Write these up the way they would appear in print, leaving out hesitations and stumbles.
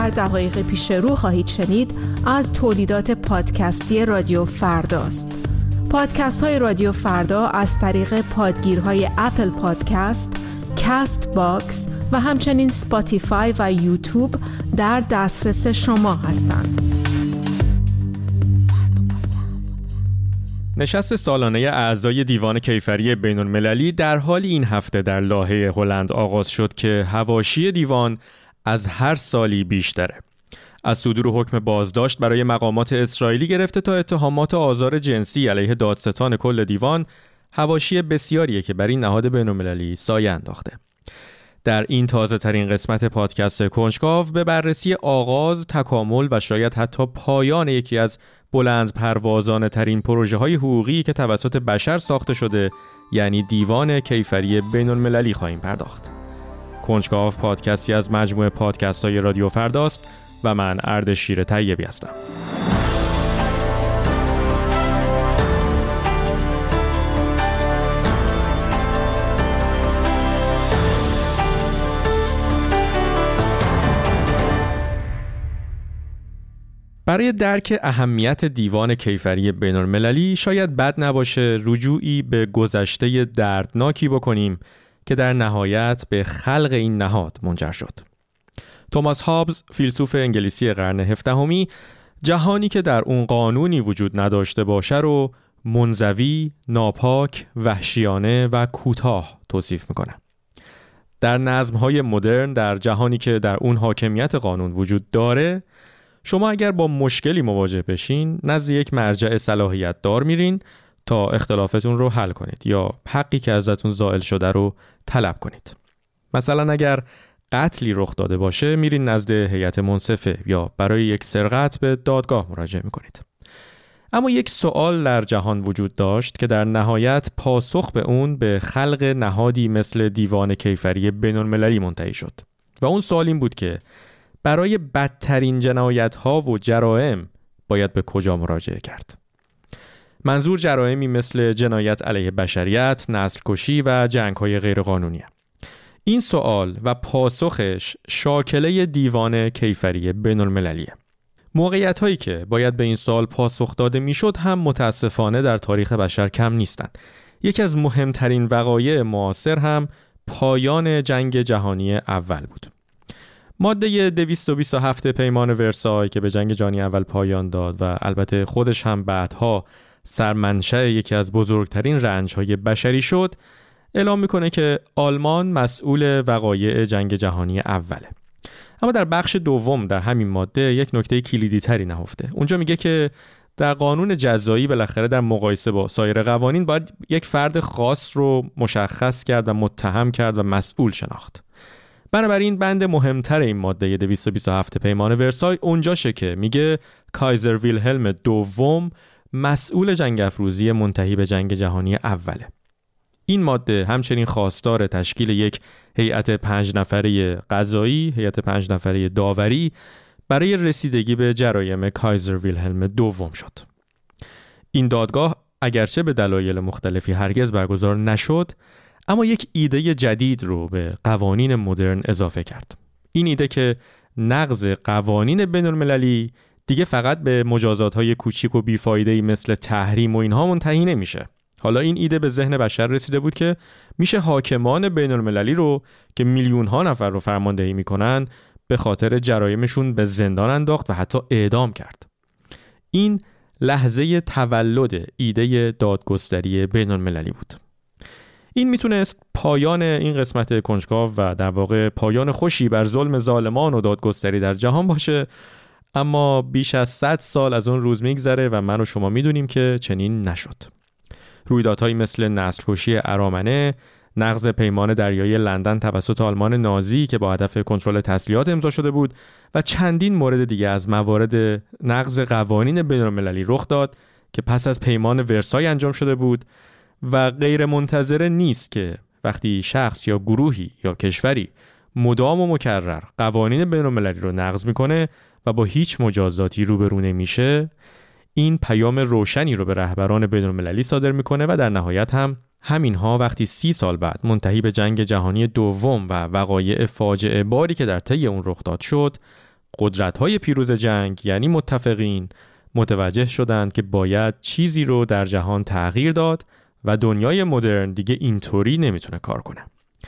در دقایق پیش رو خواهید شنید از تولیدات پادکستی رادیو فرداست. پادکست های رادیو فردا از طریق پادگیرهای اپل پادکست، کست باکس و همچنین سپاتیفای و یوتیوب در دسترس شما هستند. نشست سالانه اعضای دیوان کیفری بین‌المللی در حال این هفته در لاهه هلند آغاز شد که حواشی دیوان از هر سالی بیشتره. از صدور حکم بازداشت برای مقامات اسرائیلی گرفته تا اتهامات آزار جنسی علیه دادستان کل دیوان، حواشی بسیاریه که بر این نهاد بین‌المللی سایه انداخته. در این تازه ترین قسمت پادکست کنجکاو به بررسی آغاز، تکامل و شاید حتی پایان یکی از بلند پروازانه ترین پروژه های حقوقی که توسط بشر ساخته شده، یعنی دیوان کیفری بین‌المللی خواهیم پرداخت. کنجکاو پادکستی از مجموعه پادکست های رادیو فرداست و من اردشیر طیبی هستم. برای درک اهمیت دیوان کیفری بین‌المللی شاید بد نباشه رجوعی به گذشته دردناکی بکنیم که در نهایت به خلق این نهاد منجر شد. توماس هابز، فیلسوف انگلیسی قرن 17، جهانی که در اون قانونی وجود نداشته باشه رو منزوی، ناپاک، وحشیانه و کوتاه توصیف میکنه. در نظم‌های مدرن، در جهانی که در اون حاکمیت قانون وجود داره، شما اگر با مشکلی مواجه بشین، نزد یک مرجع صلاحیت دار میرین تا اختلافتون رو حل کنید یا حقی که ازتون زائل شده رو طلب کنید. مثلا اگر قتلی رخ داده باشه، میرین نزد هیئت منصفه یا برای یک سرقت به دادگاه مراجعه میکنید. اما یک سوال در جهان وجود داشت که در نهایت پاسخ به اون به خلق نهادی مثل دیوان کیفری بین‌المللی منتهی شد. و اون سوال این بود که برای بدترین جنایت‌ها و جرائم باید به کجا مراجعه کرد؟ منظور جرائمی مثل جنایت علیه بشریت، نسل کشی و جنگ‌های غیرقانونیه. این سوال و پاسخش شاکله دیوان کیفری بین‌المللیه. موقعیت‌هایی که باید به این سوال پاسخ داده میشد هم متاسفانه در تاریخ بشر کم نیستند. یکی از مهمترین وقایع معاصر هم پایان جنگ جهانی اول بود. ماده 227 پیمان ورسای که به جنگ جهانی اول پایان داد و البته خودش هم بعدها سرمنشأ یکی از بزرگترین رنج‌های بشری شد، اعلام میکنه که آلمان مسئول وقایع جنگ جهانی اوله. اما در بخش دوم در همین ماده یک نکته کلیدی تری نهفته. اونجا میگه که در قانون جزایی بالاخره در مقایسه با سایر قوانین باید یک فرد خاص رو مشخص کرد و متهم کرد و مسئول شناخت. بنابراین بند مهمتر این ماده 227 پیمان ورسای اونجاشه که میگه کایزر ویلهلم دوم مسئول جنگ افروزی منتهی به جنگ جهانی اوله. این ماده همچنین خواستار تشکیل یک هیئت 5 نفره قضایی، هیئت 5 نفره داوری برای رسیدگی به جرایم کایزر ویلهلم دوم شد. این دادگاه اگرچه به دلایل مختلفی هرگز برگزار نشد، اما یک ایده جدید رو به قوانین مدرن اضافه کرد. این ایده که نقض قوانین بین‌المللی دیگه فقط به مجازات‌های کوچیک و بیفایده‌ای مثل تحریم و اینها منتهی نمیشه. حالا این ایده به ذهن بشر رسیده بود که میشه حاکمان بین‌المللی رو که میلیون‌ها نفر رو فرماندهی میکنن به خاطر جرایمشون به زندان انداخت و حتی اعدام کرد. این لحظه تولد ایده دادگستری بین‌المللی بود. این میتونست پایان این قسمت کنجکاو و در واقع پایان خوشی بر ظلم ظالمان و دادگستری در جهان باشه، اما بیش از 100 سال از اون روز میگذره و من و شما میدونیم که چنین نشد. رویدادهایی مثل نسل کشی ارامنه، نقض پیمان دریایی لندن توسط آلمان نازی که با هدف کنترل تسلیحات امضا شده بود و چندین مورد دیگه از موارد نقض قوانین بین‌المللی رخ داد که پس از پیمان ورسای انجام شده بود و غیر منتظره نیست که وقتی شخص یا گروهی یا کشوری مدام و مکرر قوانین بین‌المللی رو نقض میکنه و با هیچ مجازاتی روبرو نمیشه، این پیام روشنی رو به رهبران بین‌المللی صادر میکنه و در نهایت هم همینها وقتی 30 سال بعد منتهی به جنگ جهانی دوم و وقایع فاجعه باری که در طی اون رخ داد شد، قدرت‌های پیروز جنگ یعنی متفقین متوجه شدند که باید چیزی رو در جهان تغییر داد و دنیای مدرن دیگه اینطوری نمیتونه کار کنه.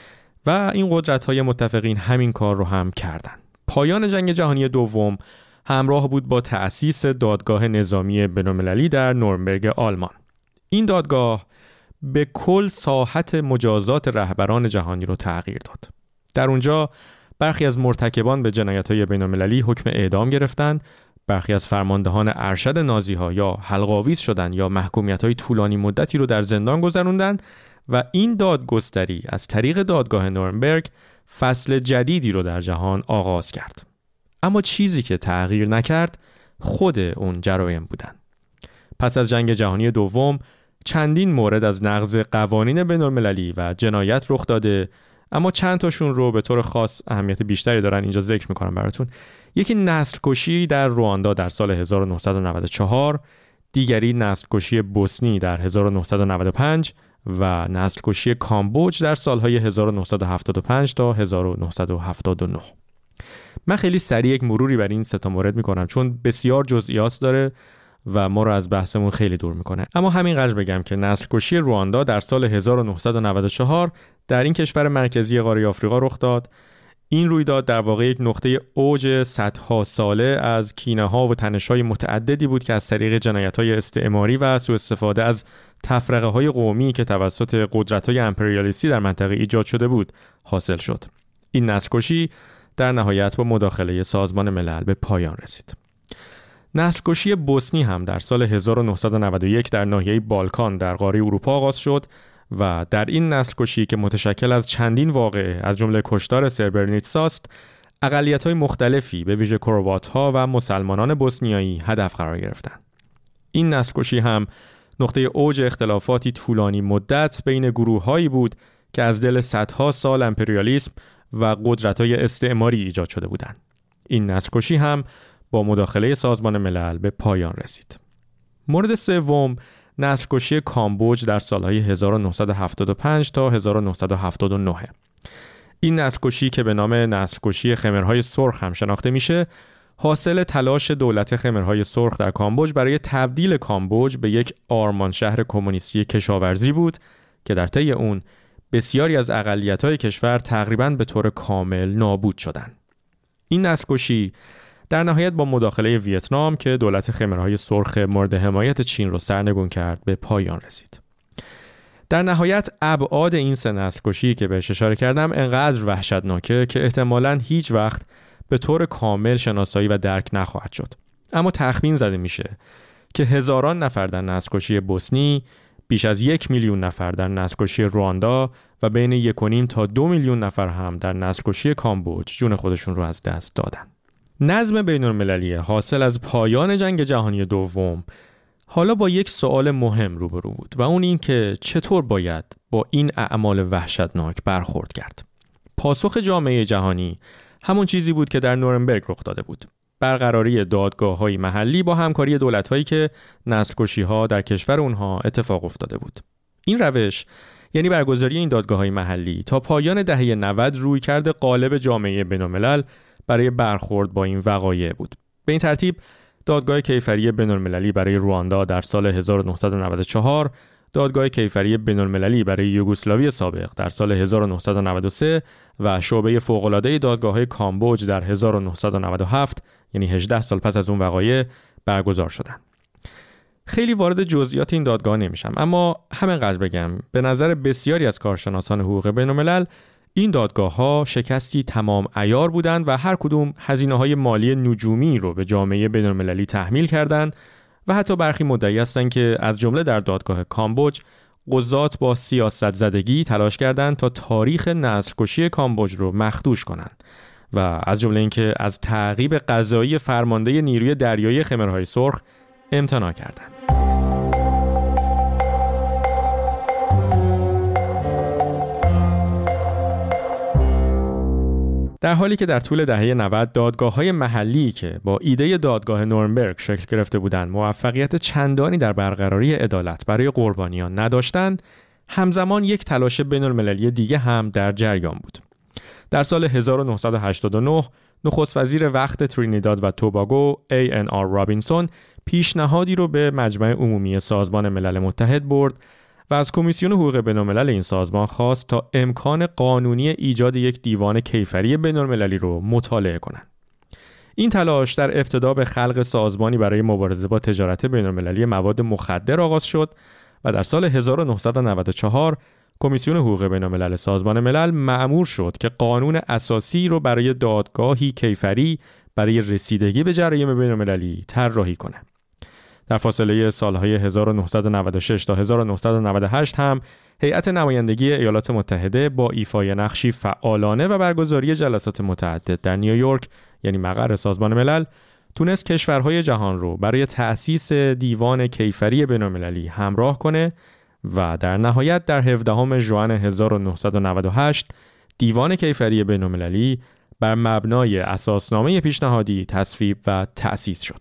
و این قدرت‌های متفقین همین کار رو هم کردن. پایان جنگ جهانی دوم همراه بود با تأسیس دادگاه نظامی بین‌المللی در نورنبرگ آلمان. این دادگاه به کل ساحت مجازات رهبران جهانی رو تغییر داد. در اونجا برخی از مرتکبان به جنایت‌های بین‌المللی حکم اعدام گرفتن، برخی از فرماندهان ارشد نازی‌ها یا حلق‌آویز شدند یا محکومیت‌های طولانی مدتی رو در زندان گذروندن و این دادگستری از طریق دادگاه نورنبرگ فصل جدیدی رو در جهان آغاز کرد. اما چیزی که تغییر نکرد خود اون جرایم بودن. پس از جنگ جهانی دوم چندین مورد از نقض قوانین بین‌المللی و جنایت رخ داده، اما چند تاشون رو به طور خاص اهمیت بیشتری دارن اینجا ذکر میکنم براتون. یکی نسل کشی در رواندا در سال 1994، دیگری نسل کشی بوسنی در 1995 و نسل کشی کامبوج در سالهای 1975 تا 1979. من خیلی سریع یک مروری بر این سه تا مورد میکنم چون بسیار جزئیات داره و ما رو از بحثمون خیلی دور میکنه. اما همینقدر بگم که نسل کشی رواندا در سال 1994 در این کشور مرکزی قاره آفریقا رخ داد. این رویداد در واقع یک نقطه اوج صدها ساله از کینه‌ها و تنش‌های متعددی بود که از طریق جنایت‌های استعماری و سوء استفاده از تفرقه‌های قومی که توسط قدرت‌های امپریالیستی در منطقه ایجاد شده بود حاصل شد. این نسل کشی در نهایت با مداخله سازمان ملل به پایان رسید. نسل کشی بوسنی هم در سال 1991 در ناحیه بالکان در قاره اروپا آغاز شد و در این نسل کشی که متشکل از چندین واقعه از جمله کشتار سربرنیتسا است، اقلیت‌های مختلفی به ویژه کروات‌ها و مسلمانان بوسنیایی هدف قرار گرفتند. این نسل کشی هم نقطه اوج اختلافاتی طولانی مدت بین گروه‌هایی بود که از دل صدها سال امپریالیسم و قدرت‌های استعماری ایجاد شده بودند. این نسل کشی هم با مداخله سازمان ملل به پایان رسید. مورد سوم نسل کشی کامبوج در سالهای 1975 تا 1979. این نسل کشی که به نام نسل کشی خمرهای سرخ هم شناخته میشه، حاصل تلاش دولت خمرهای سرخ در کامبوج برای تبدیل کامبوج به یک آرمان شهر کمونیستی کشاورزی بود که در طی اون بسیاری از اقلیت‌های کشور تقریباً به طور کامل نابود شدند. این نسل کشی در نهایت با مداخله ویتنام که دولت خمرهای سرخ مورد حمایت چین رو سرنگون کرد به پایان رسید. در نهایت ابعاد این سه نسل کشی که بهش اشاره کردم انقدر وحشتناکه که احتمالاً هیچ وقت به طور کامل شناسایی و درک نخواهد شد. اما تخمین زده میشه که هزاران نفر در نسل کشی بوسنی، بیش از 1 میلیون نفر در نسل کشی رواندا و بین 1.5 تا 2 میلیون نفر هم در نسل کشی کامبوج جون خودشون رو از دست دادن. نظم بین‌المللی حاصل از پایان جنگ جهانی دوم حالا با یک سوال مهم روبرو بود و اون این که چطور باید با این اعمال وحشتناک برخورد کرد. پاسخ جامعه جهانی همون چیزی بود که در نورنبرگ رخ داده بود: برقراری دادگاه‌های محلی با همکاری دولت‌هایی که نسل کشی‌ها در کشور اونها اتفاق افتاده بود. این روش یعنی برگزاری این دادگاه‌های محلی تا پایان دهه 90 رویکرد غالب جامعه بین‌الملل برای برخورد با این وقایع بود. به این ترتیب دادگاه کیفری بین‌المللی برای رواندا در سال 1994، دادگاه کیفری بین‌المللی برای یوگسلاوی سابق در سال 1993 و شعبه فوق‌العاده دادگاه‌های کامبوج در 1997، یعنی 18 سال پس از اون وقایع، برگزار شدند. خیلی وارد جزئیات این دادگاه نمیشم، اما همینقدر بگم به نظر بسیاری از کارشناسان حقوق بین‌الملل این دادگاه‌ها شکستی تمام عیار بودند و هر کدوم هزینه‌های مالی نجومی رو به جامعه بین‌المللی تحمیل کردند و حتی برخی مدعی هستند که از جمله در دادگاه کامبوج قضات با سیاست زدگی تلاش کردند تا تاریخ نسل کشی کامبوج رو مخدوش کنند و از جمله اینکه از تعقیب قضایی فرمانده نیروی دریایی خمرهای سرخ امتناع کردند. در حالی که در طول دهه 90 دادگاه‌های محلی که با ایده دادگاه نورنبرگ شکل گرفته بودند موفقیت چندانی در برقراری عدالت برای قربانیان نداشتند، همزمان یک تلاش بین‌المللی دیگه هم در جریان بود. در سال 1989 نخست وزیر وقت ترینیداد و توباگو A.N.R. رابینسون پیشنهادی رو به مجمع عمومی سازمان ملل متحد برد و از کمیسیون حقوق بین‌الملل این سازمان خواست تا امکان قانونی ایجاد یک دیوان کیفری بین‌المللی رو مطالعه کنند. این تلاش در ابتدا به خلق سازمانی برای مبارزه با تجارت بین‌المللی مواد مخدر آغاز شد و در سال 1994 کمیسیون حقوق بین‌الملل سازمان ملل مأمور شد که قانون اساسی رو برای دادگاهی کیفری برای رسیدگی به جرایم بین‌المللی طراحی کنه. در فاصله سالهای 1996 تا 1998 هم هیئت نمایندگی ایالات متحده با ایفای نقشی فعالانه و برگزاری جلسات متعدد در نیویورک، یعنی مقر سازمان ملل، تونست کشورهای جهان رو برای تأسیس دیوان کیفری بین‌المللی همراه کنه و در نهایت در 17 ژوئن 1998 دیوان کیفری بین‌المللی بر مبنای اساسنامه پیشنهادی تصویب و تأسیس شد.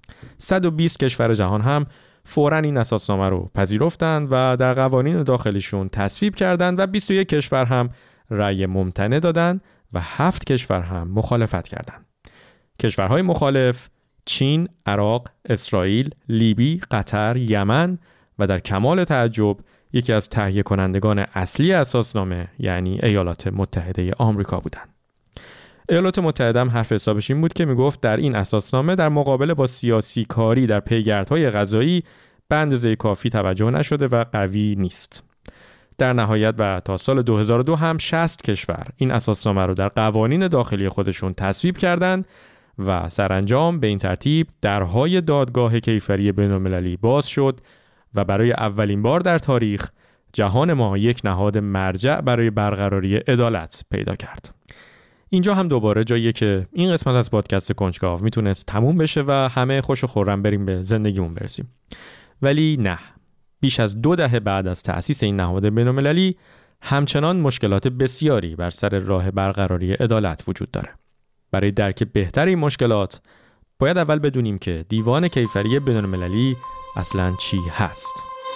120 کشور جهان هم فوراً این اساسنامه رو پذیرفتند و در قوانین داخلیشون تصویب کردند و 21 کشور هم رأی ممتنع دادند و 7 کشور هم مخالفت کردند. کشورهای مخالف چین، عراق، اسرائیل، لیبی، قطر، یمن و در کمال تعجب یکی از تهیه کنندگان اصلی اساسنامه یعنی ایالات متحده آمریکا بودند. ایالات متحده هم حرف حسابش این بود که میگفت در این اساسنامه در مقابله با سیاسی کاری در پیگردهای قضایی به اندازه کافی توجه نشده و قوی نیست. در نهایت و تا سال 2002 هم 60 کشور این اساسنامه رو در قوانین داخلی خودشون تصویب کردند و سرانجام به این ترتیب درهای دادگاه کیفری بین‌المللی باز شد و برای اولین بار در تاریخ جهان ما یک نهاد مرجع برای برقراری عدالت پیدا کرد. اینجا هم دوباره جاییه که این قسمت از پادکست کنجکاو میتونست تموم بشه و همه خوش و خرم بریم به زندگیمون برسیم. ولی نه، بیش از 2 دهه بعد از تأسیس این نهاد بین‌المللی همچنان مشکلات بسیاری بر سر راه برقراری عدالت وجود داره. برای درک بهتر این مشکلات باید اول بدونیم که دیوان کیفری بین‌المللی اصلاً چی هست.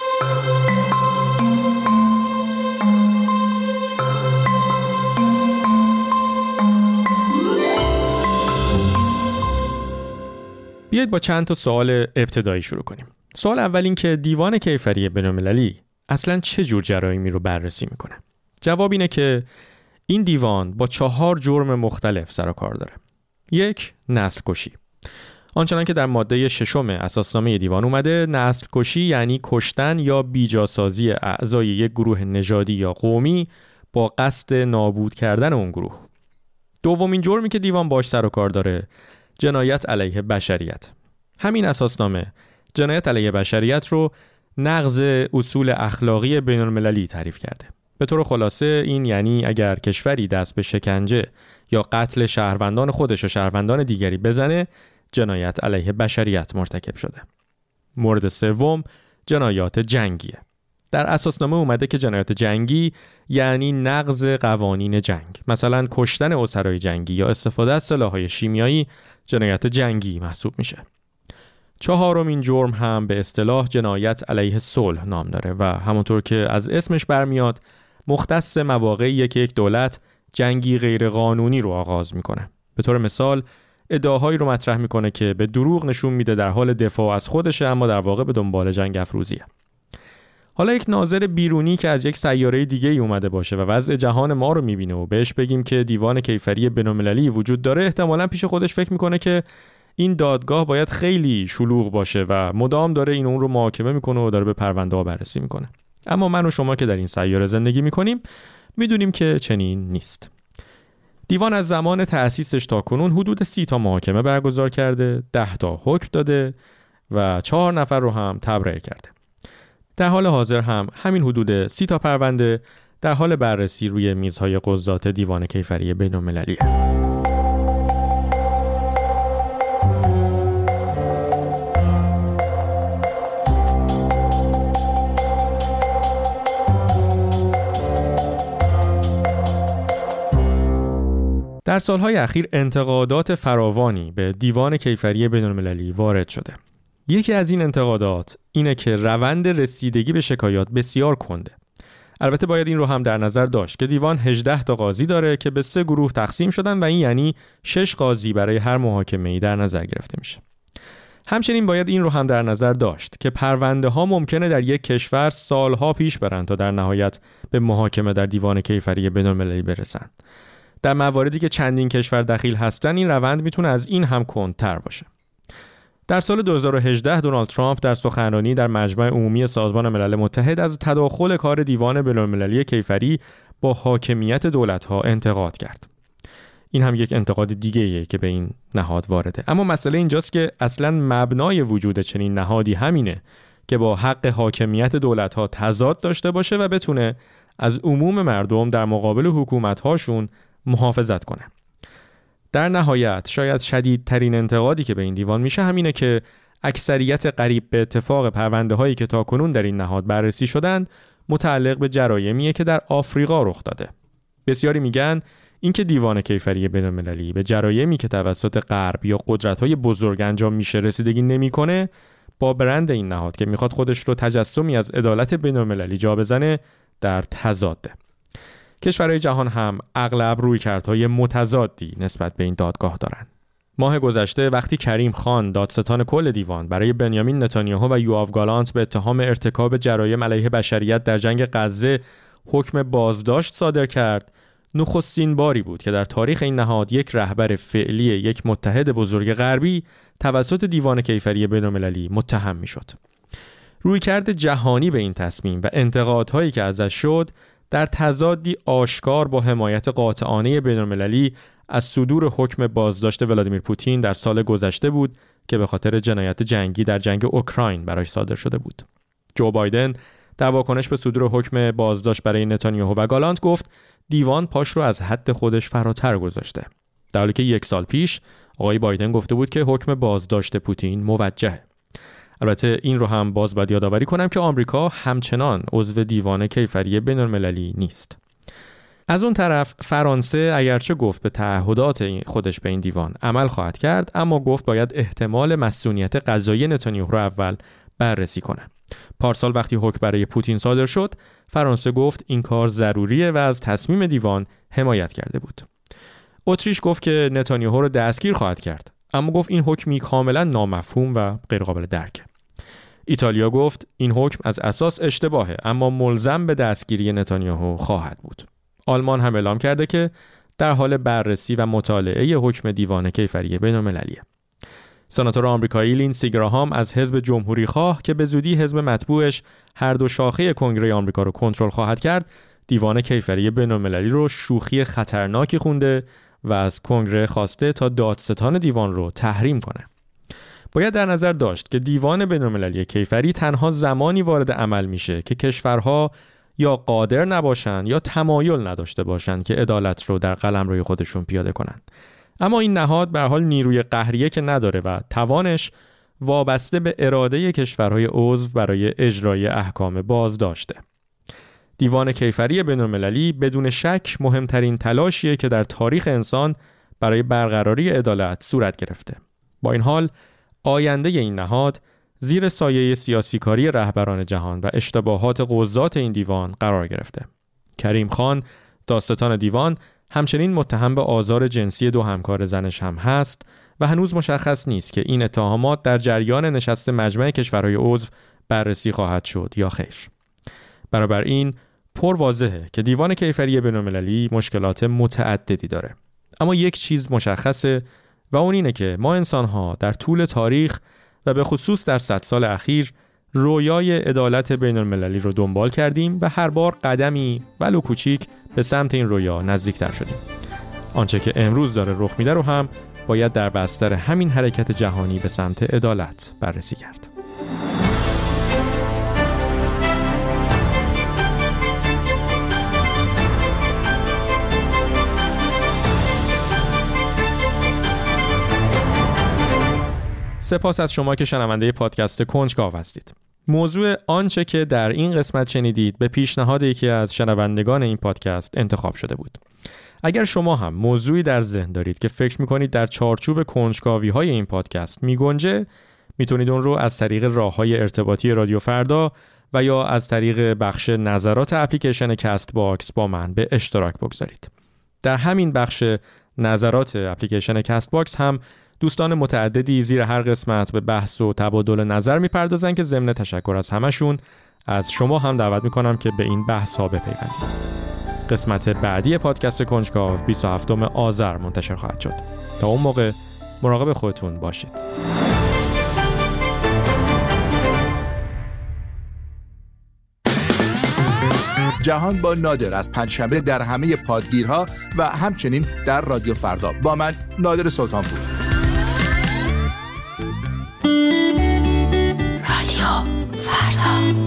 بیایید با چند تا سوال ابتدایی شروع کنیم. سوال اول این که دیوان کیفری بین‌المللی اصلاً چه جور جرایمی رو بررسی میکنه؟ جواب اینه که این دیوان با 4 جرم مختلف سر و کار داره. 1. نسل کشی. آنچنان که در ماده 6 اساسنامه دیوان اومده، نسل کشی یعنی کشتن یا بیجاسازی اعضای یک گروه نژادی یا قومی با قصد نابود کردن اون گروه. دومین جرمی که دیوان باش سر و کار داره، جنایت علیه بشریت. همین اساسنامه جنایت علیه بشریت رو نقض اصول اخلاقی بین‌المللی تعریف کرده. به طور خلاصه این یعنی اگر کشوری دست به شکنجه یا قتل شهروندان خودش و شهروندان دیگری بزنه، جنایت علیه بشریت مرتکب شده. مورد سوم جنایات جنگیه. در اساسنامه اومده که جنایات جنگی یعنی نقض قوانین جنگ. مثلا کشتن اسرای جنگی یا استفاده از سلاح‌های شیمیایی جنایت جنگی محسوب میشه. 4مین جرم هم به اصطلاح جنایت علیه صلح نام داره و همونطور که از اسمش برمیاد مختص مواقعیه که یک دولت جنگی غیر قانونی رو آغاز میکنه. به طور مثال ادعاهایی رو مطرح میکنه که به دروغ نشون میده در حال دفاع از خودشه اما در واقع به دنبال جنگ افروزیه. حالا یک ناظر بیرونی که از یک سیاره دیگه ای اومده باشه و وضع جهان ما رو میبینه و بهش بگیم که دیوان کیفری بین‌المللی وجود داره، احتمالاً پیش خودش فکر میکنه که این دادگاه باید خیلی شلوغ باشه و مدام داره این اون رو محاکمه میکنه و داره به پرونده ها بررسی میکنه. اما من و شما که در این سیاره زندگی میکنیم میدونیم که چنین نیست. دیوان از زمان تأسیسش تا کنون حدود 30 تا محاکمه برگزار کرده، 10 تا حکم داده و 4 نفر رو هم تبرئه کرده. در حال حاضر هم همین حدود 30 تا پرونده در حال بررسی روی میزهای قضات دیوان کیفری بین‌المللیه. در سالهای اخیر انتقادات فراوانی به دیوان کیفری بین‌المللی وارد شده. یکی از این انتقادات اینه که روند رسیدگی به شکایات بسیار کنده. البته باید این رو هم در نظر داشت که دیوان 18 تا قاضی داره که به 3 گروه تقسیم شدن و این یعنی 6 قاضی برای هر محاکمه‌ای در نظر گرفته میشه. همچنین باید این رو هم در نظر داشت که پرونده ها ممکنه در یک کشور سالها پیش برن تا در نهایت به محاکمه در دیوان کیفری بین‌المللی برسن. در مواردی که چندین کشور دخیل هستن این روند میتونه از این هم کندتر باشه. در سال 2018 دونالد ترامپ در سخنرانی در مجمع عمومی سازمان ملل متحد از تداخل کار دیوان بین‌المللی کیفری با حاکمیت دولت‌ها انتقاد کرد. این هم یک انتقاد دیگه‌ایه که به این نهاد وارده. اما مسئله اینجاست که اصلاً مبنای وجود چنین نهادی همینه که با حق حاکمیت دولت‌ها تضاد داشته باشه و بتونه از عموم مردم در مقابل حکومت‌هاشون محافظت کنه. در نهایت شاید شدیدترین انتقادی که به این دیوان میشه همینه که اکثریت قریب به اتفاق پرونده‌هایی که تاکنون در این نهاد بررسی شدن متعلق به جرایمیه که در آفریقا رخ داده. بسیاری میگن اینکه دیوان کیفری بین‌المللی به جرایمی که توسط غرب یا قدرت‌های بزرگ انجام میشه رسیدگی نمی‌کنه، با برند این نهاد که میخواد خودش رو تجسمی از عدالت بین‌المللی جا بزنه در تضاده. کشورهای جهان هم اغلب رویکردهای متضادی نسبت به این دادگاه دارن. ماه گذشته وقتی کریم خان دادستان کل دیوان برای بنیامین نتانیاهو و یوآو گالانت به اتهام ارتکاب جرایم علیه بشریت در جنگ غزه حکم بازداشت صادر کرد، نخستین باری بود که در تاریخ این نهاد یک رهبر فعلی یک متحد بزرگ غربی توسط دیوان کیفری بین‌المللی متهم میشد. رویکرد جهانی به این تصمیم و انتقادهایی که ازش شد در تضادی آشکار با حمایت قاطعانه بین‌المللی از صدور حکم بازداشت ولادیمیر پوتین در سال گذشته بود که به خاطر جنایت جنگی در جنگ اوکراین براش صادر شده بود. جو بایدن در واکنش به صدور حکم بازداشت برای نتانیاهو و گالانت گفت دیوان پاش رو از حد خودش فراتر گذاشته. در حالی که 1 سال پیش آقای بایدن گفته بود که حکم بازداشت پوتین موجهه. البته این رو هم باز باید یادآوری کنم که آمریکا همچنان عضو دیوان کیفری بین‌المللی نیست. از اون طرف فرانسه اگرچه گفت به تعهدات خودش به این دیوان عمل خواهد کرد، اما گفت باید احتمال مسئولیت قضایی نتانیاهو رو اول بررسی کنه. پارسال وقتی حکم برای پوتین صادر شد، فرانسه گفت این کار ضروریه و از تصمیم دیوان حمایت کرده بود. اتریش گفت که نتانیاهو رو دستگیر خواهد کرد، اما گفت این حکمی کاملا نامفهوم و غیر قابل درکه. ایتالیا گفت این حکم از اساس اشتباهه، اما ملزم به دستگیری نتانیاهو خواهد بود. آلمان هم اعلام کرده که در حال بررسی و مطالعه حکم دیوان کیفری بین‌المللیه. سناتور آمریکایی لیندسی گراهام از حزب جمهوری خواه که به زودی حزب مطبوعش هر دو شاخه کنگره آمریکا رو کنترل خواهد کرد، دیوان کیفری بین‌المللی رو شوخی خطرناکی خونده و از کنگره خواسته تا دادستان دیوان رو تحریم کنه. باید در نظر داشت که دیوان بین‌المللی کیفری تنها زمانی وارد عمل میشه که کشورها یا قادر نباشن یا تمایل نداشته باشن که عدالت رو در قلمروی خودشون پیاده کنن. اما این نهاد به هر حال نیروی قهریه که نداره و توانش وابسته به اراده کشورهای عضو برای اجرای احکام بازداشته. دیوان کیفری بین‌المللی بدون شک مهمترین تلاشیه که در تاریخ انسان برای برقراری عدالت صورت گرفته. با این حال آینده این نهاد زیر سایه سیاسی کاری رهبران جهان و اشتباهات قضات این دیوان قرار گرفته. کریم خان دادستان دیوان همچنین متهم به آزار جنسی 2 همکار زنش هم هست و هنوز مشخص نیست که این اتهامات در جریان نشست مجمع کشورهای عضو بررسی خواهد شد یا خیر. بنابراین پر واضحه که دیوان کیفری بین‌المللی مشکلات متعددی داره. اما یک چیز مشخصه و اون اینه که ما انسان‌ها در طول تاریخ و به خصوص در 100 سال اخیر رویای عدالت بین‌المللی رو دنبال کردیم و هر بار قدمی ولو کوچیک به سمت این رویا نزدیکتر شدیم. آنچه که امروز داره رخ میده رو هم باید در بستر همین حرکت جهانی به سمت عدالت بررسی کرد. سپاس از شما که شنونده پادکست کنجکاو هستید. موضوع آنچه که در این قسمت شنیدید به پیشنهاد یکی از شنوندگان این پادکست انتخاب شده بود. اگر شما هم موضوعی در ذهن دارید که فکر می‌کنید در چارچوب کنجکاوی‌های این پادکست می‌گنجه، میتونید اون رو از طریق راه‌های ارتباطی رادیو فردا و یا از طریق بخش نظرات اپلیکیشن کست باکس با من به اشتراک بگذارید. در همین بخش نظرات اپلیکیشن کست باکس هم دوستان متعددی زیر هر قسمت به بحث و تبادل نظر میپردازن که ضمن تشکر از همشون از شما هم دعوت میکنم که به این بحث ها بپیوندید. قسمت بعدی پادکست کنجکاو 27 آذر منتشر خواهد شد. تا اون موقع مراقب خودتون باشید. جهان با نادر از پنجشنبه در همه پادگیرها و همچنین در رادیو فردا با من نادر سلطانپور. رادیو فردا.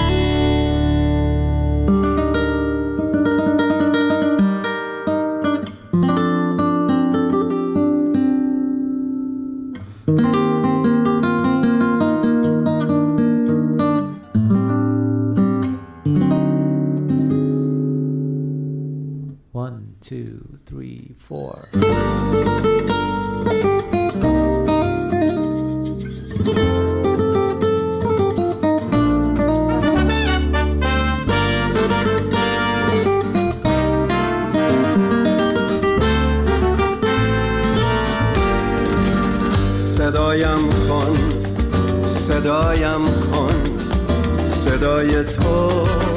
صدایم کن صدای تو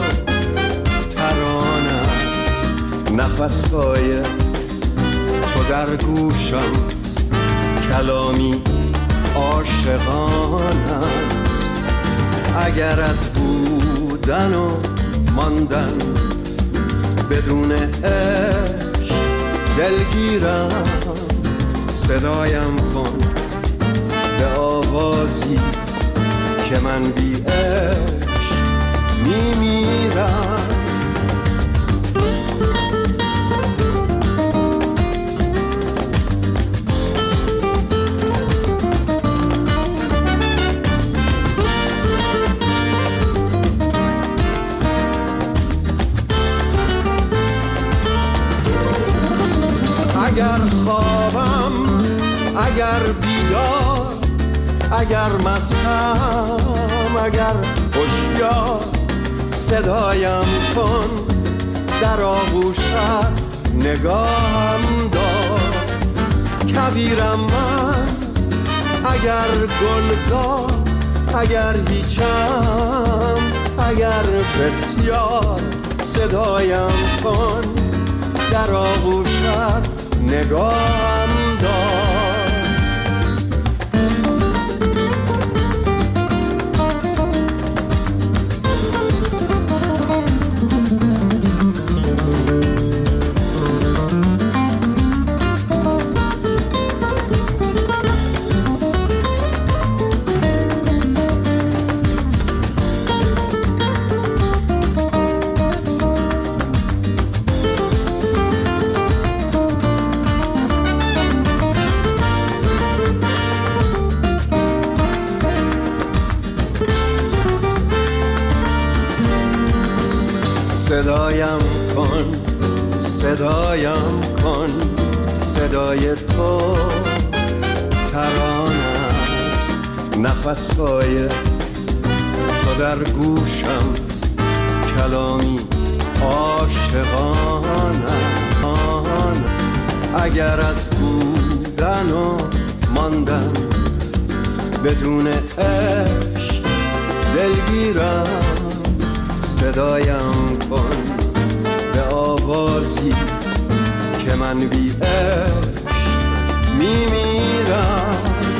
ترانه است، نفس‌های تو در گوشم کلامی عاشقانه است. اگر از بودن و ماندن بدون عشق دلگیرم، صدایم کن به آوازی که من بی عشق میمیرم. اگر خوابم، اگر بیدار، اگر مستم، اگر هوشیار، صدایم کن در آغوشت نگاهم دار. کویرم من اگر گلزار، اگر هیچم، اگر بسیار، صدایم کن در آغوشت نگاهم دار. صدایم کن، صدایم کن، صدای تو ترانه است، نفس‌های تو در گوشم کلامی عاشقانه. اگر از بودن و ماندن بدون عشق دلگیرم، صدایم کن به آوازی که من بی عشق میمیرم.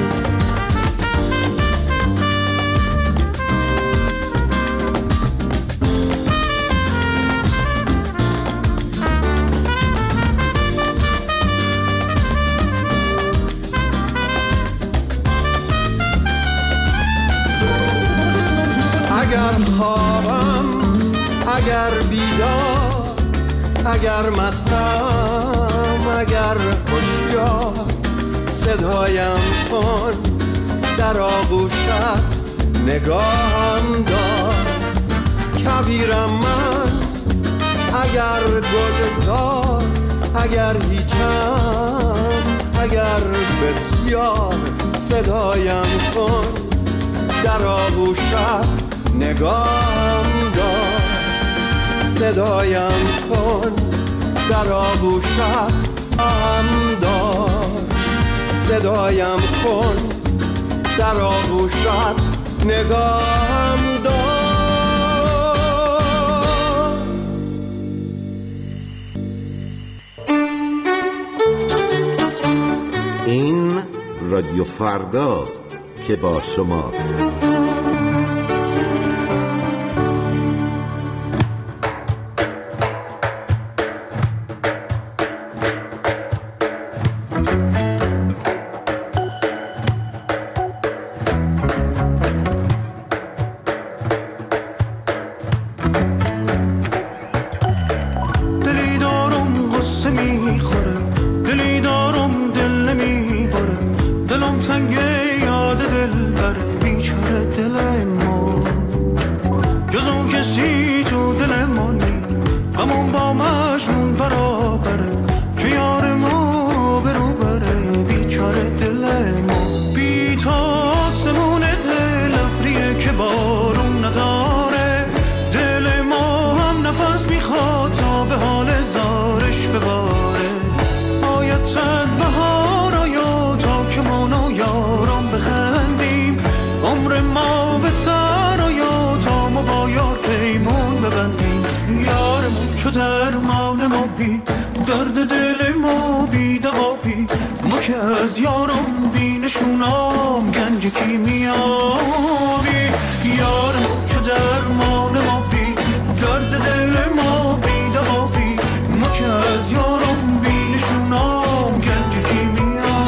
اگر خوابم، اگر بیدار، اگر مستم، اگر هوشیار، صدایم کن در آغوشت نگاهم دار. کویرم من اگر گلزار، اگر هیچم، اگر بسیار، صدایم کن در آغوشت نگاهم دار، صدایم کن در آغوشت هم دار، صدایم کن در آغوشت نگاهم دار. این رادیو فرداست که با شماست. درمان ما بی درد دل ما بی دوا بی ما که از یارم بی نشونام گنج کیمیابی یارم چه درمان ما بی درد دل ما بی دوا بی ما که از یارم بی نشونام گنج کیمیابی.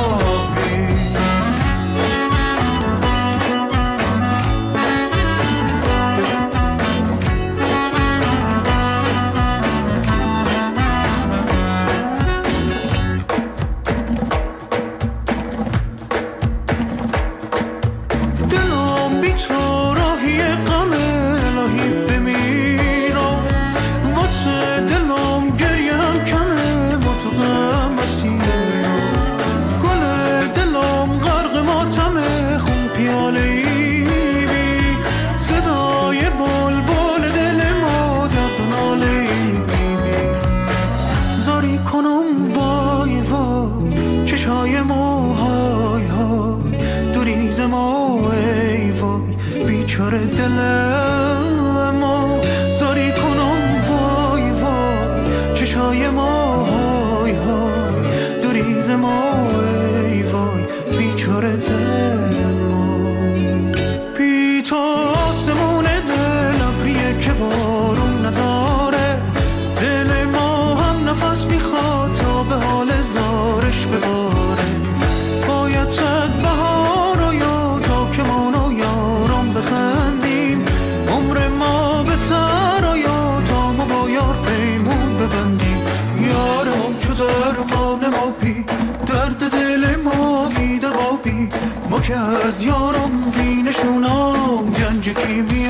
ما که از یارم بی نشونام گنج کیمیابی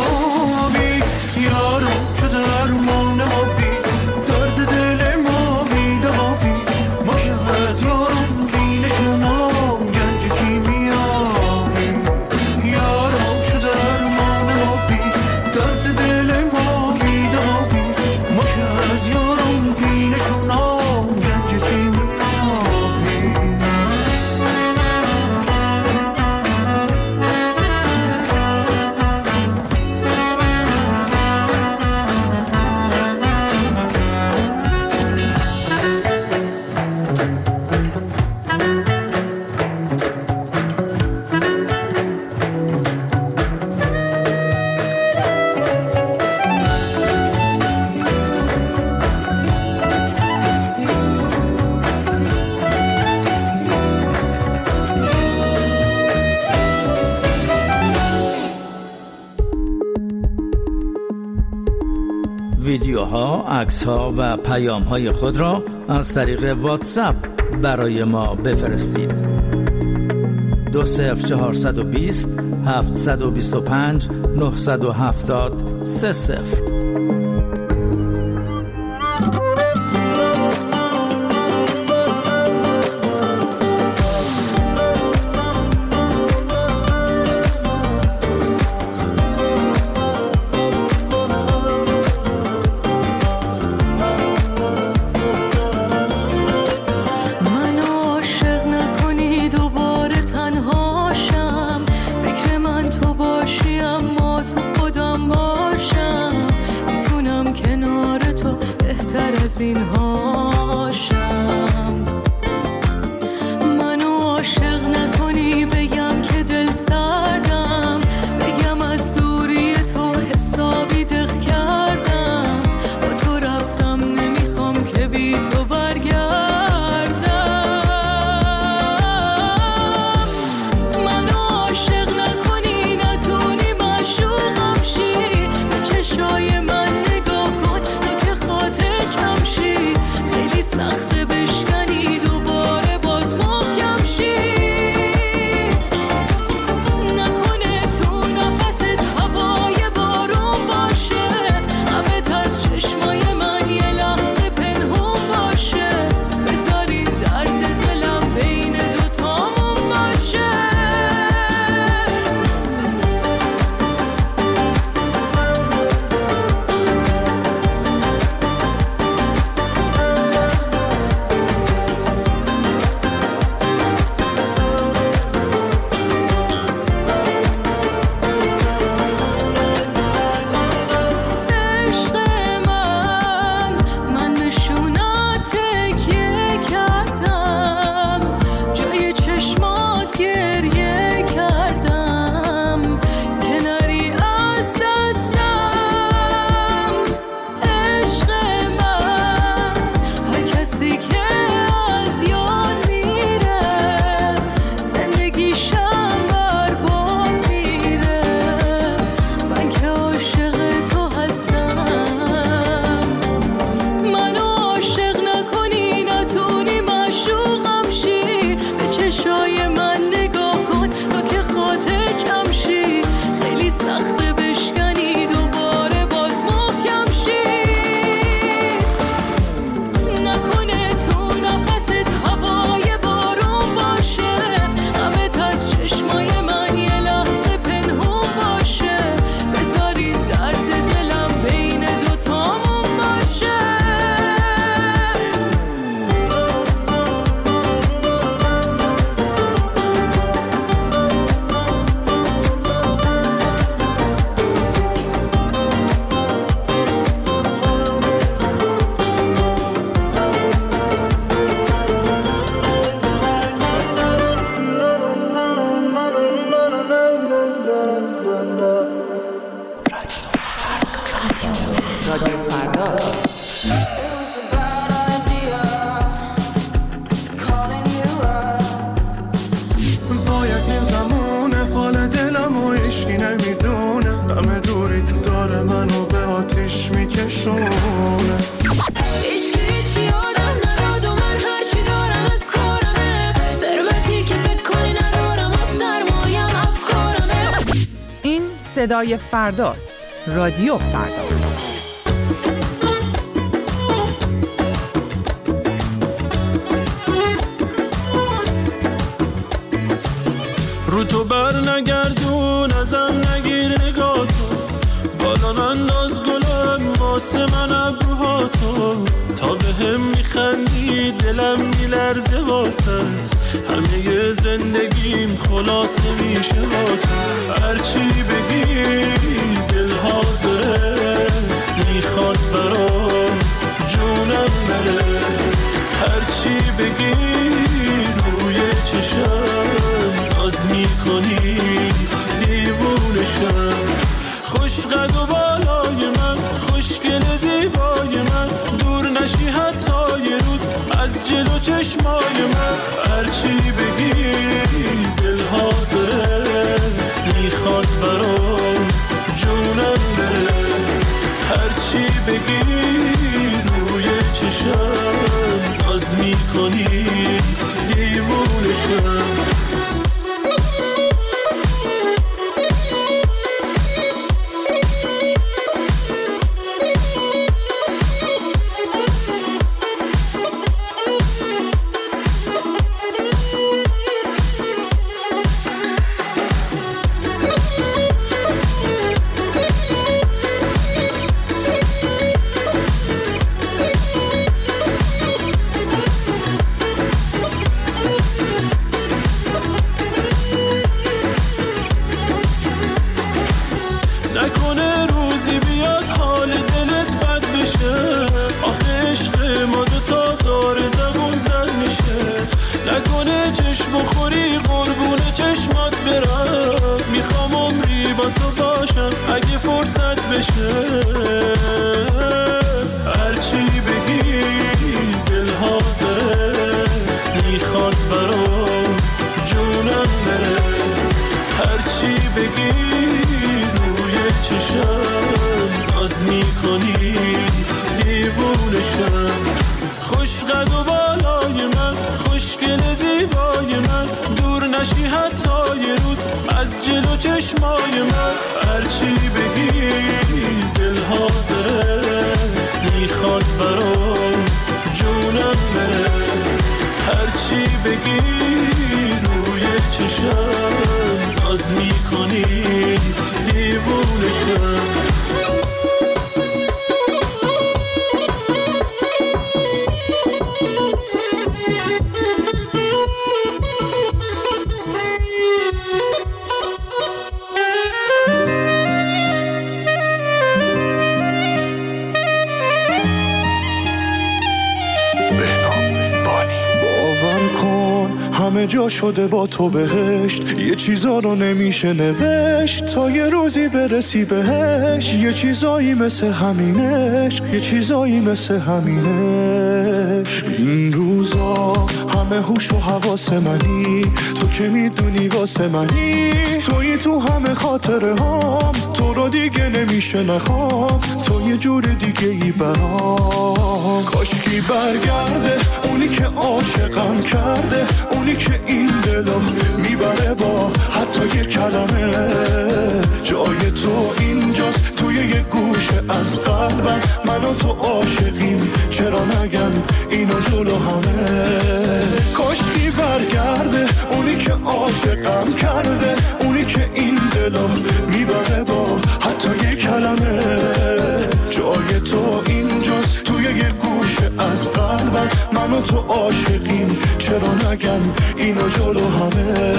یارم چه درمان ما بی درد دل ما بی دوا بی ما که از یارم بی نشونام گنج کیمیابی یارم چه درمان ما بی درد دل ما بی دوا بی ما که از یارم بی نشونام گنج کیمیابی. ویدیوها، عکس‌ها و پیام‌های خود را از طریق واتساپ برای ما بفرستید. 20420 725 970 30. از این هاشم. منو عاشق نکنی بگم که دل سردم، بگم از دوری تو حسابی دق کردم، با تو رفتم نمیخوام که بی تو برگردم. منو عاشق نکنی نتونی معشوقم شی، به چشای من نگاه کن تا که خاطر کم شی، خیلی سخته بشکنی دوباره باز محکم شی. نکنه تو نفست هوای بارون باشه، غمت از چشمای من یه لحظه پنهون باشه، بذاری درد دلم بین دوتامون باشه. عشق من نشونات تکیه کردم، جای چشمات گریه کردم که نری از دستم. عشق من هر کسی که از یاد میره زندگیشم برباد میره، من که عاشق تو هستم. منو عاشق نکنی نتونی معشوقم شی، به چشای من نگاه کن تا که خاطر کم شی، خیلی سخته بشکنی دوباره باز محکم شی. نکنه تو نفست هوای بارون باشه، غمت از چشمای من یه لحظه پنهون باشه، بذاری درد دلم بین دوتامون باشه. وای از این زمونه حال دلم و هیچکی نمیدونه، غم دوریت داره منو به آتیش میکشونه. هیچکی هیچی آدم نداد و من هرچی دارم از کارمه، ثروتی که فکر کنی ندارم و سرمایم افکارمه. این صدای فرداست. رادیو فردا. رو تو بر نگردون ازم نگیر نگاه تو، بالا انداز گلم واسه من ابروهاتو، تا به هم میخندی دلم میلرزه واسط، همه زندگیم خلاصه میشه با تو. هرچی بگی دل حاضره، میخواد برام جونم بره، هرچی بگی روی چشم ناز میکنی دیوونشم. خوش قد و بالای من، خوشگل زیبای من، دور نشی حتی یه روز از جلو چشمای من. هرچی بگی دل حاضره، میخواد برام جونم بره، هرچی بگی روی چشم ناز میکنی دیوونشم. میکنین دیوونشم. خوش قد و بالای من، خوشگل زیبای من، دور نشی حتی یه روز از جلو چشمای من. هرچی بگی دل حاضره، میخواد برام جونم بره. هرچی بگی روی چشم ناز میکنی دیوونشم. همه جا شده با تو بهشت، یه چیزا رو نمیشه نوشت تا یه روزی برسی بهش. یه چیزایی مثل همینش، یه چیزایی مثل همینش. این روزا همه هوش و حواس منی، تو که میدونی واسه منی، تویی تو همه خاطره هام. تو رو دیگه نمیشه نخوام، تو یه جور دیگه ای برام. کاشکی برگرده اونی که عاشقم کرده، اونی که این دلو میبره با حتی یه کلمه. جای تو اینجاست توی یه گوشه از قلبم، من و تو عاشقیم چرا نگم اینو جلو همه. کاشکی برگرده اونی که عاشقم کرده، اونی که این دلو میبره با حتی یه کلمه. جای تو اینجاست توی یه گوشه از قلبم، من و تو عاشقیم چرا نگم اینو جلو همه.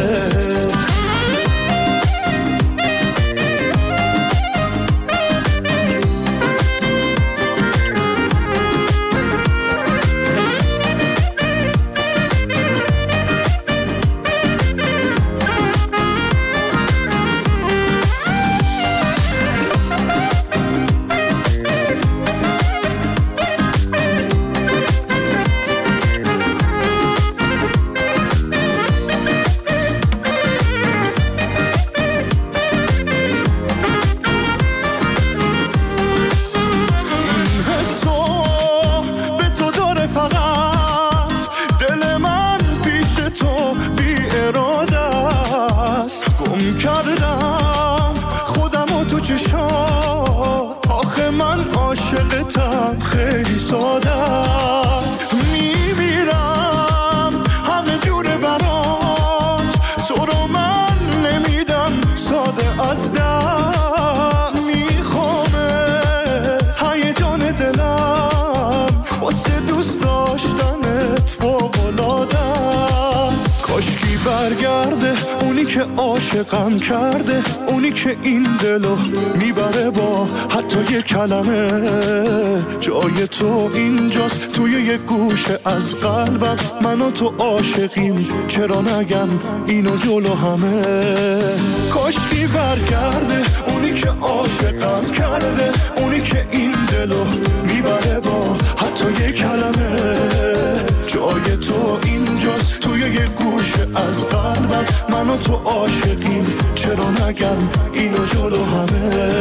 آخه من عاشقتم خیلی ساده است. میمیرم همه جور برات، تو رو من نمیدم ساده از دست. میخوامه هیجان دلم واسه دوست داشتنت فوق‌العاده است. کاشکی برگرده اونی که عاشقم کرده، اونی که این دلو میبره با حتی یه کلمه. جای تو اینجاست توی یه گوشه از قلبم، من و تو عاشقیم چرا نگم اینو جلو همه. کاشکی برگرده اونی که عاشقم کرده، اونی که این دلو میبره با حتی یه کلمه. جای تو اینجاست توی یه گوشه از قلبم، من و تو عاشقیم چرا نگم اینو جلو همه.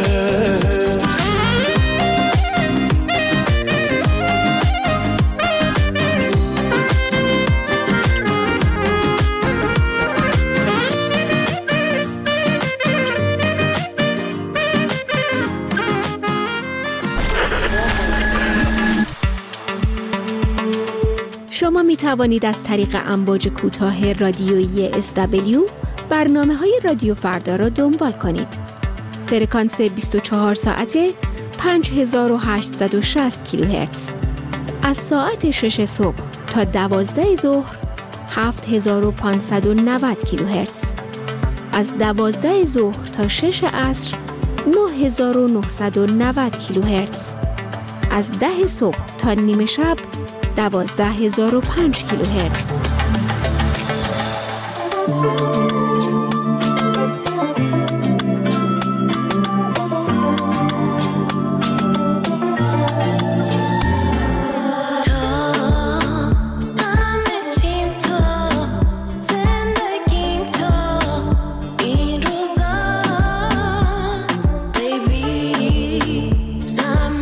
شما می توانید از طریق امواج کوتاه رادیویی SW برنامه‌های رادیو فردا را دنبال کنید. فرکانس 24 ساعته 5860 کیلوهرتز. از ساعت 6 صبح تا 12 ظهر 7590 کیلوهرتز. از 12 ظهر تا 6 عصر 9990 کیلوهرتز. از 10 صبح تا نیمه شب 12005 کیلوهرتز. Some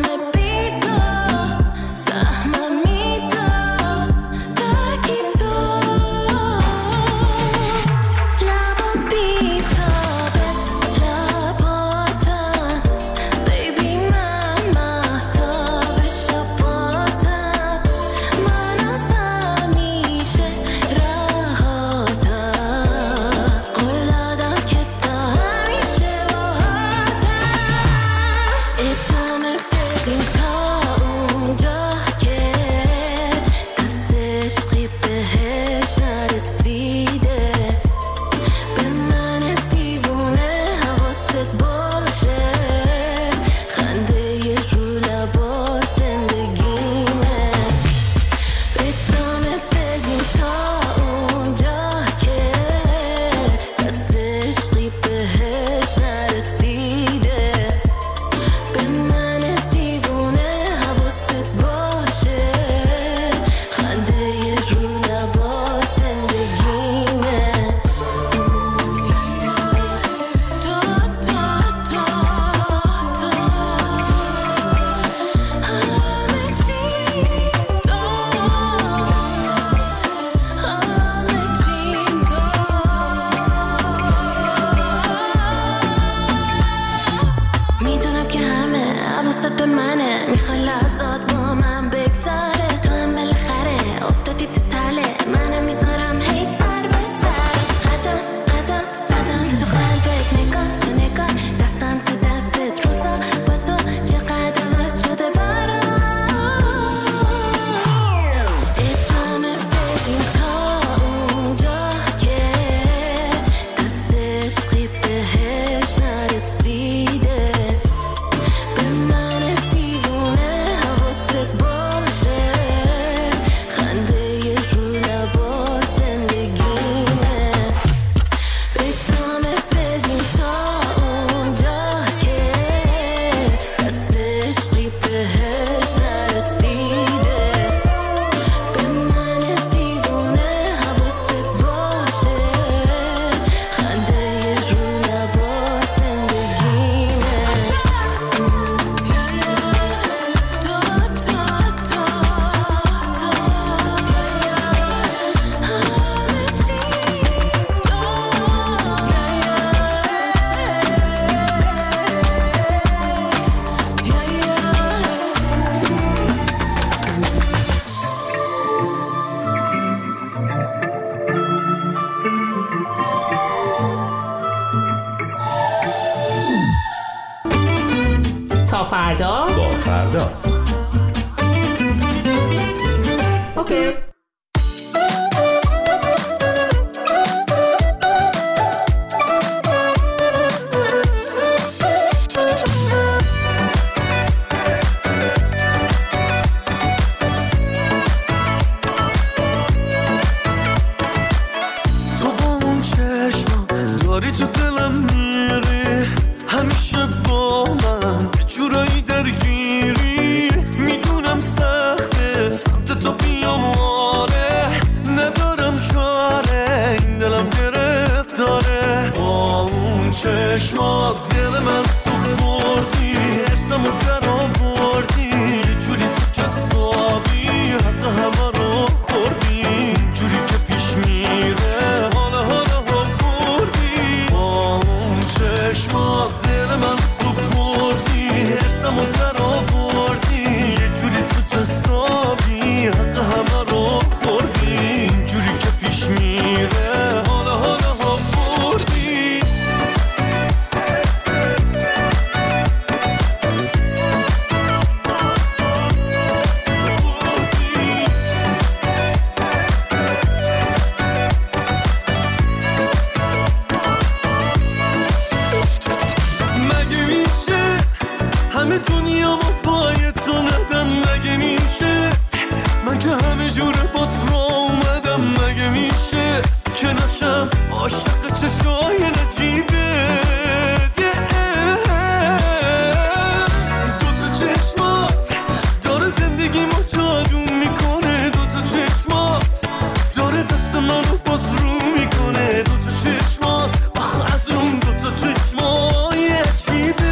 میدونم که همه حواست به منه، میخوای لحظات با من بگذره، تو هم بالاخره افتادی تو تله، منم میذارم هی سر به سر، قدم قدم زدم تو قلبت، نگاه تو نگاه، دستم تو دستت، روزا با تو چقدر عوض شده برام، ادامه بدیم تا اونجا که دست عشقی بهش نرسیده، به من دیوونه حواست باشه، خنده رو لبات زندگیمه، ادامه بدیم تا اونجا که دست عشقی بهش نرسیده، به من دیوونه حواست باشه، خنده رو لبات زندگیمه. تا فردا. با فردا. اوکی. تو با اون چشم داری تو دلم میری، همیشه با من یه جورایی درگیری، میدونم سخته سمت تو بیام، آره ندارم چاره، این دلم گرفتاره، با اون چشمات دل من تو بردی، ارسمو در آوردی، یه جوری تو جسابی حق همه رو خوردی، جوری که پیش میره حالا بردی، با اون چشمات دل من تو بردی، ارسمو در آوردی، یه جوری تو جسابی حق همه رو خوردی، جوری که پیش میره حالا بردی. مگه میشه همه دنیا ما پای تو ندم، مگه میشه من که همه جوره با تو اومدم، مگه میشه که نشم عاشق چشای نجیبت، دوتا چشمات داره زندگیمو جادو میکنه، دوتا چشمات داره دست منو باز رو میکنه، دوتا چشمات آخه از اون دوتا چشمای عجیبت،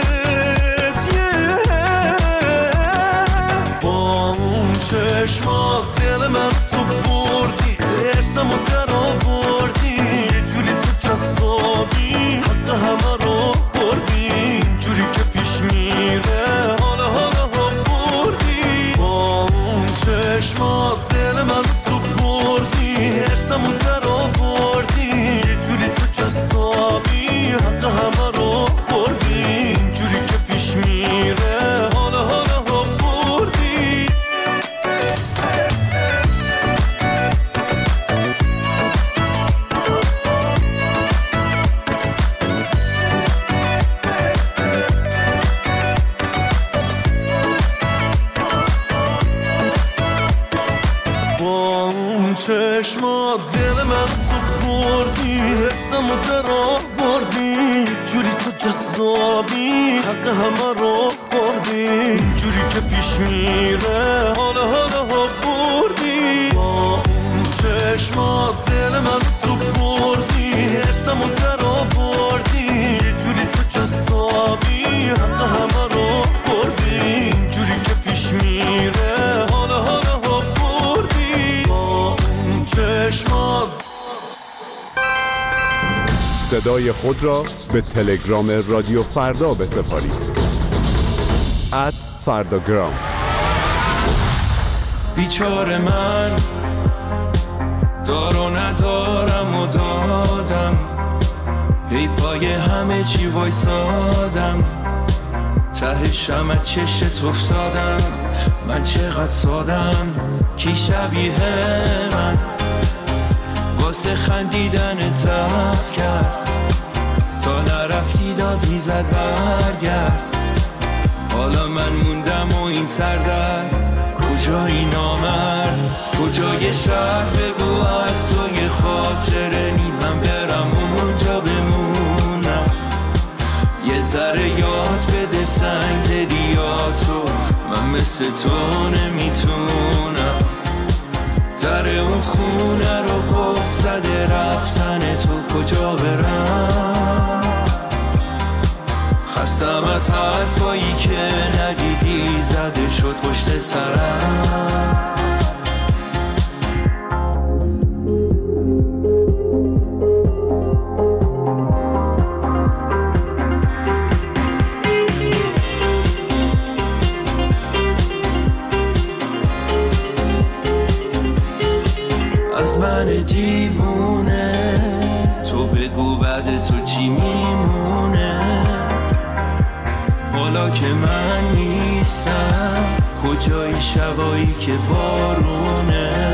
با اون چشمات دل من تو بردی، ارسمو در آوردی، یه جوری تو جسابی حق همه رو خوردی، جوری که پیش میره حالا بردی، با اون چشمات دل من تو بردی، ارسمو در آوردی، یه جوری تو جسابی حق همه رو خوردی، جوری که پیش میره حالا بردی. با اون چشمات دل من تو بردی، حسمو در آوردی، جوری تو جذابی حق همه رو خوردی، جوری که پیش میره حالا بردی، با اون چشمات دل من تو بردی، حسمو در آوردی، یه جوری تو جذابی حق همه رو خوردی، جوری که پیش میره حالا بردی، با اون چشمات صدای خود را به تلگرام رادیو فردا بسپارید. @فرداگرام. بیچاره من دار و ندارم و دادم، هی پای همه چی وایسادم، تهشم از چشت افتادم. من چقدر سادم، کی شبیه من واسه خندیدن تف کرد، تا نرفتی داد میزد برگرد. حالا من موندم و این سردرد، کجایی نامرد، کجای شهر بگو از تو یه خاطره نی، من برم اونجا بمونم، یه ذره یاد بده سنگ دلیاتو، من مثل تو نمیتونم. در اون خونه رو قفل زده رفتن تو، کجا برم؟ خستم از حرفایی که ندیدی زده شد پشت سرم. از من دیوونه تو بگو بعد تو چی میمونه، حالا که من نیستم کجای شبایی که بارونه،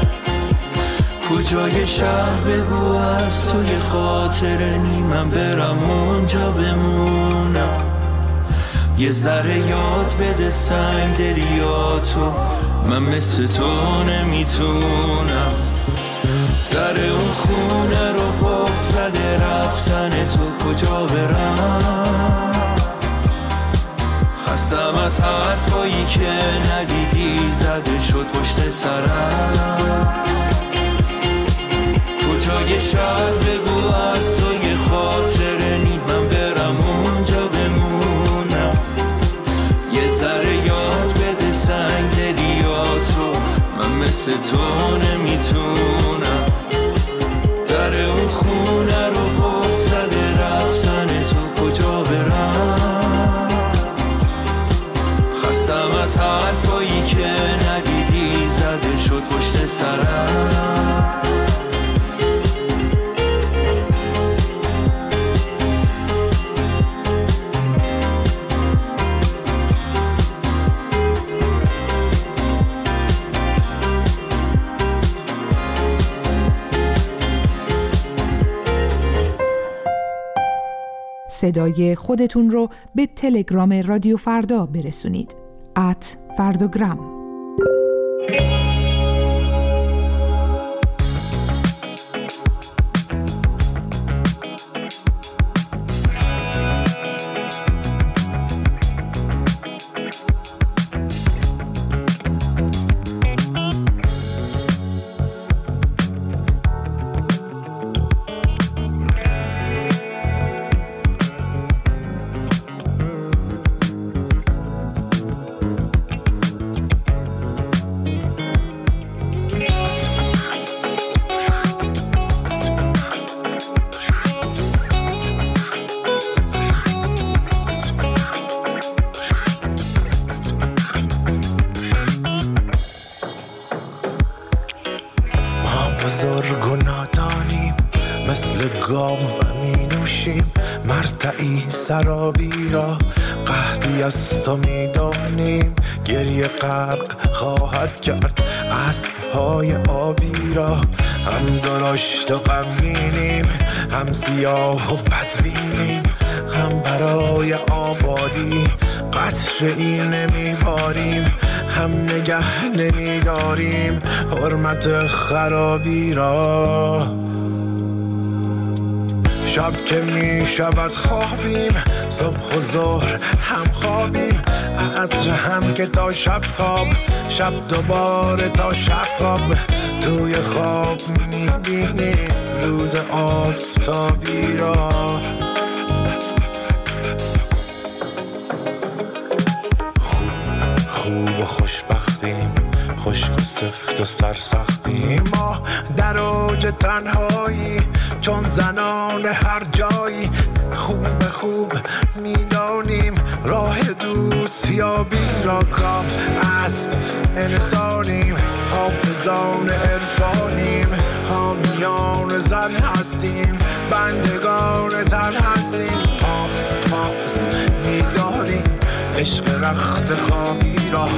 کجای شهر بگو از تو یه خاطره نی، من برم اونجا بمونم، یه ذره یاد بده سنگ دریاتو، من مثل تو نمیتونم. در اون خونه رو قفل زده رفتن تو، کجا برم؟ خستم از حرفایی که ندیدی زده شد پشت سرم. کجای شهر بگو از تو یه خاطره نی، من برم اونجا بمونم، یه ذره یاد بده سنگ دلیاتو، من مثل تو نمیتونم. در اون خونه رو قفل زده رفتن تو، کجا برم؟ خستم از حرفایی که ندیدی زده شد پشت سرم. صدای خودتون رو به تلگرام رادیو فردا برسونید. @فرداگرام. بزرگ و نادانیم، مثل گاو می نوشیم مرتعی سرابی را، قحطی از تو می دانیم، گریه غرق خواهد کرد اسب‌های آبی را. هم درشت و غمگینیم، هم سیاه و بدبینیم، هم برای آبادی قطره‌ای نمیباریم، هم نگه نمیداریم حرمت خرابی را. شب که می شود خوابیم، صبح و ظهر هم خوابیم، عصر هم که تا شب خواب، شب دوباره تا شب خواب. توی خواب می بینیم روز آفتابی را. خوب و خوشبختیم، خشک و سفت و سرسختی، ما در اوج تنهایی چون زنان هر جایی. خوب میدانیم راه دوستیابی را کام، اسب انسانیم، حافظان عرفانیم، حامیان زن هستیم، بندگان تن هستیم. پاس میداریم عشق رخت خوابی را.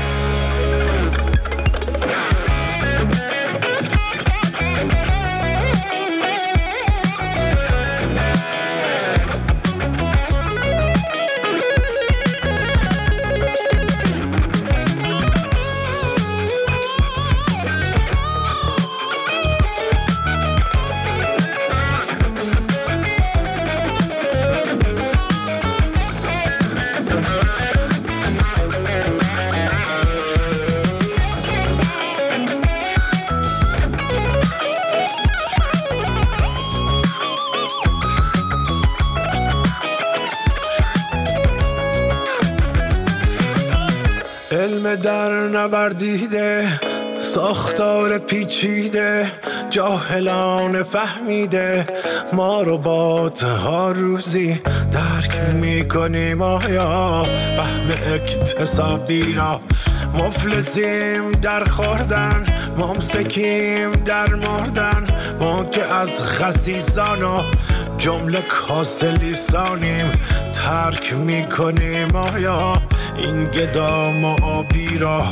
علم در نوردیده، ساختار پیچیده، جاهلان فهمیده، ما ربات ها روزی درک میکنیم آیا فهم اکتسابی را. مفلسیم در خوردن، ممسکیم در مردن، ما که از خسیسان و جمله کاسه لیسانیم، ترک میکنیم آیا این گدام و آبی را.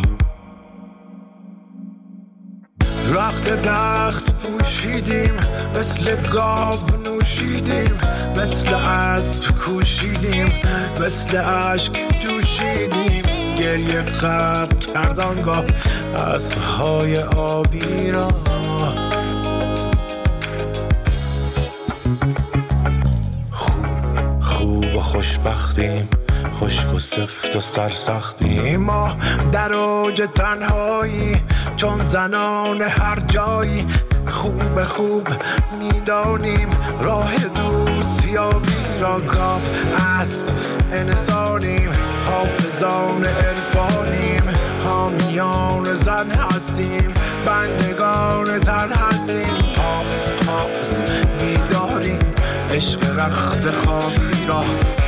رخت بخت پوشیدیم، مثل گاو نوشیدیم، مثل اسب کوشیدیم، مثل اشک دوشیدیم، گریه غرق کردانگاه اسبهای آبی را. خوب و خوشبختیم، خشک و سفت و سرسختیم، ما در اوج تنهایی چون زنان هر جایی. خوب میدانیم راه دوستیابی را کام، اسب انسانیم، حافظان عرفانیم، حامیان زن هستیم، بندگان تن هستیم. پاس میداریم عشق رخت خوابی را.